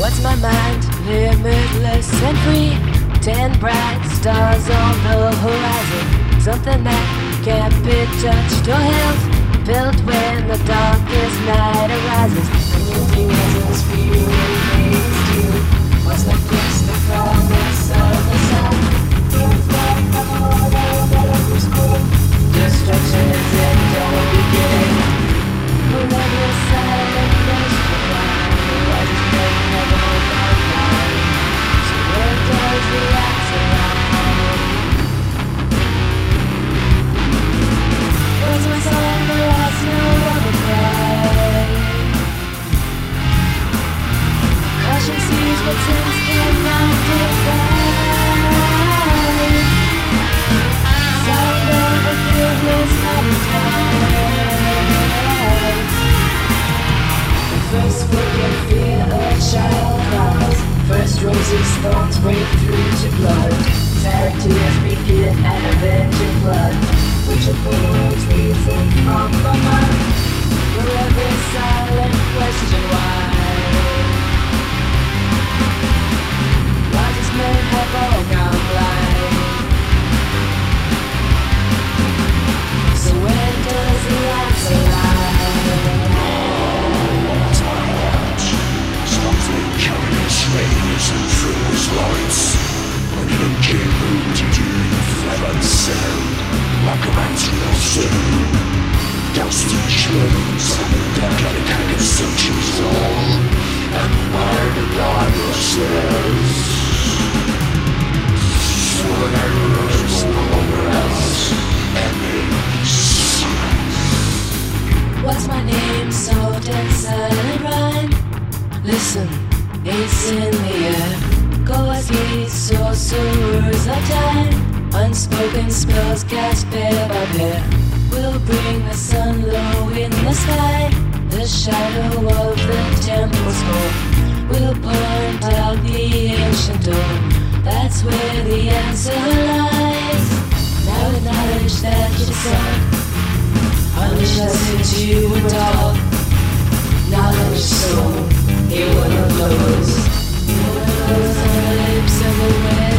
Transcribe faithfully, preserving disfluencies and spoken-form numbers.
What's my mind? Limitless and free. Ten bright stars on the horizon. Something that can't be touched or held. Built when the darkest night arises. Anything as for you remains still. What's the quest, the promise of the sun? Destruction is in the beginning. Forever silent question why? Why does men never come by? So where does the answer lie? What's my song, the last note of a cry? Caution sees what sense cannot define. Sound of a fearless appetite. The first wicked fear a child cries. First roses thorns break through to blood. Sad tears begin and avenging blood. Which of the words reason from the mind? Forever silent question why? Why does men have all gone blind? So where does the answer lie? Something carrying slaves and through his lights. An ancient room to do flat and sound. Like a man's real soul. Dusty chains and dedicated searches all. And where the Bible says sworn arrows over us and peace. What's my name? Soft and silent rhyme. Listen, it's in the air. Ghostly sorcerers of time. Unspoken spells cast pair by pair will bring the sun low in the sky. The shadow of the temple's door will point out the ancient door. That's where the answer lies. Now acknowledge that your son unleashed since you were tall. Knowledge soul, he will close. He will close on the lips of the wind.